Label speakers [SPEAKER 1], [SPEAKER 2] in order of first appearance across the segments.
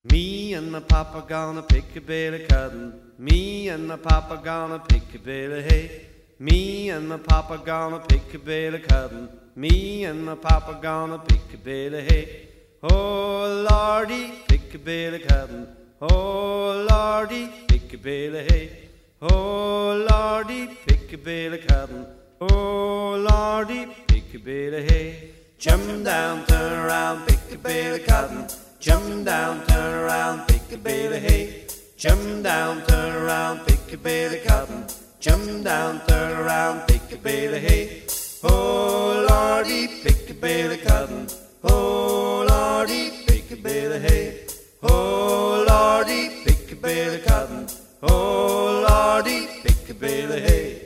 [SPEAKER 1] Me and my papa gonna pick a bale of cotton. Me and my papa gonna pick a bale of hay. Me and my papa gonna pick a bale of cotton. Me and my papa gonna pick a bale of hay. Oh Lordy, pick a bale of cotton. Oh Lordy, pick a bale of hay. Oh Lordy, pick a bale of cotton. Oh Lordy, pick a bale of hay. Jump down, turn around, pick a bale of cotton. Jump down, turn around, pick a bale of hay. Jump down, turn around, pick a bale of cotton. Jump down, turn around, pick a bale of hay. Oh Lordy, pick a bale of cotton. Oh Lordy, pick a bale of hay. Oh Lordy, pick a bale of cotton. Oh Lordy, pick a bale of hay.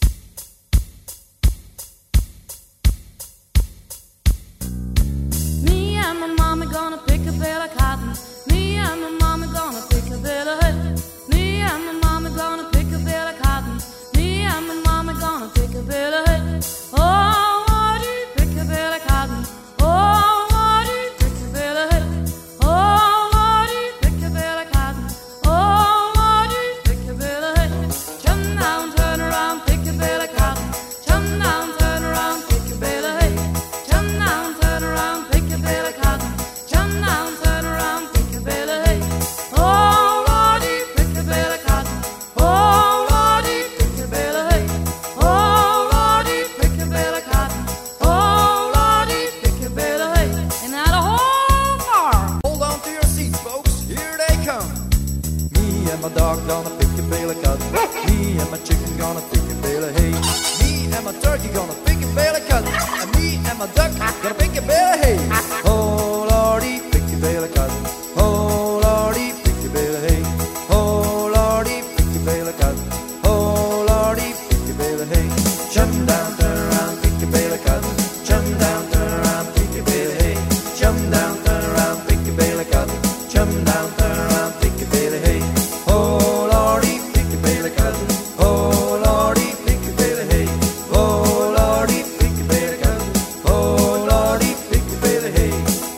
[SPEAKER 2] Me and my mama gonna pick a bale of cotton. Me and my mama gonna pick a bale of hay. Me and my mama gonna pick a bale of cotton. Me and my mama gonna pick a bale of hay. Oh, Lordy, pick a bale of cotton. Oh, Lordy, pick a bale of hay. Oh, Lordy, pick a bale of cotton. Oh, Lordy, pick a bale of hay. Jump down, turn around, pick a bale of cotton. Jump down, turn around, pick a bale of hay. Jump down, turn around, pick a bale of cotton. Jump down, turn around, pick a bale of hay. Oh, Lordy, pick a bale of cotton. Oh, Lordy, pick a bale of hay. Oh, Lordy, pick a bale of cotton. Oh, Lordy, pick a bale of hay. And now the whole farm.
[SPEAKER 3] Hold on to your seats, folks. Here they come. Me and my dog gonna pick a bale of cotton. Me and my chicken gonna pick a bale of hay. Me and my turkey gonna pick a bale of cotton. And me and my duck gonna pick a bale of hay. Oh Lordy, pick a bale of cotton. Oh Lordy, pick a bale of hay. Oh Lordy, pick a bale of cotton. Oh Lordy, pick a bale of hay. Jump down, turn around, pick a bale of cotton. Jump down, turn around, pick a bale of hay. Jump down, turn around, pick a bale of cotton. Jump down, turn around, pick a bale of hay. Oh Lordy, pick a bale of cotton. Oh Lordy, pick a bale of hay. Oh Lordy, pick a bale of cotton. Oh Lordy, pick a bale of hay.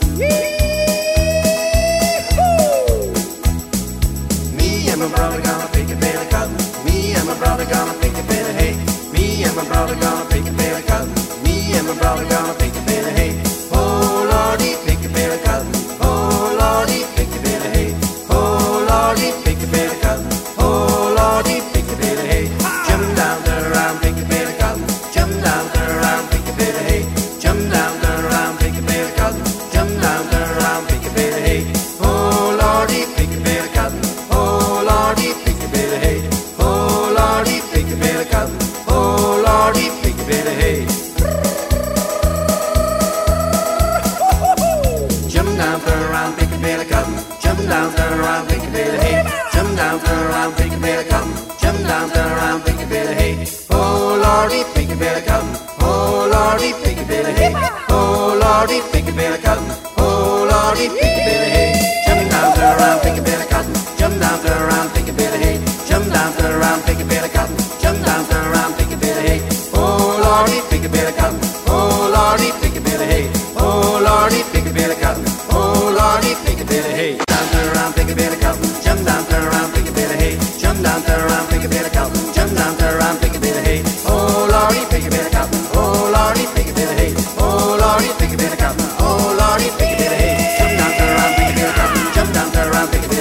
[SPEAKER 3] Me and my brother gonna pick a bale of cotton. Me and my brother gonna pick a bale of hay. Me and my brother gonna pick a bale of cotton. Me and my brother gonna pick a bale of hay. Oh Lordy, pick a bale of cotton. Oh Lordy, pick a bale of hay. Oh Lordy, pick a bale of cotton. Oh Lordy, pick a bale of hay. Jump down, turn around, pick a bale of cotton. Jump down, turn around, pick a bale of hay. Jump down, turn around, pick a bale of cotton. Jump down, turn around, pick a bale of hay. Oh Lordy, pick a bale of cotton. Oh Lordy, pick a bale of hay. Oh Lordy, pick a bale of cotton. Oh Lordy, pick a bale of hay. Jump down, turn around, pick a bale of cotton. Jump down, turn around, pick a bale of hay. Jump down, turn around, pick a bale of cotton. Jump down, turn around, pick a bale of hay. Oh Lordy, pick a bale of cotton. Oh Lordy, pick a bale of hay. Oh Lordy, pick a bale of cotton. Oh Lordy, pick a bale of hay. Jump down, turn around, pick a bale of cotton. Jump down, turn around, pick a bale of hay. Jump down, turn around, pick a bale of cotton. Jump down, turn around, pick a bale of hay. Oh Lordy, pick a bale of cotton. Oh Lordy, pick a bale of hay. Oh Lordy, pick a bale of cotton. Oh Lordy, pick a bale of hay. Down, turn around, pick a bale of cotton. Jump down, turn around, pick a bale of hay. Jump down, turn around, pick a bale of cotton. Jump down, turn around, pick a bale of hay. Oh Lordy, pick a bale of cotton. Oh Lordy, pick a bale of hay. Oh Lordy, pick a bale of cotton. Oh Lordy, pick a bale of hay. Jump down, turn around, pick a bale of cotton. Jump down, turn around, pick a bale of hay.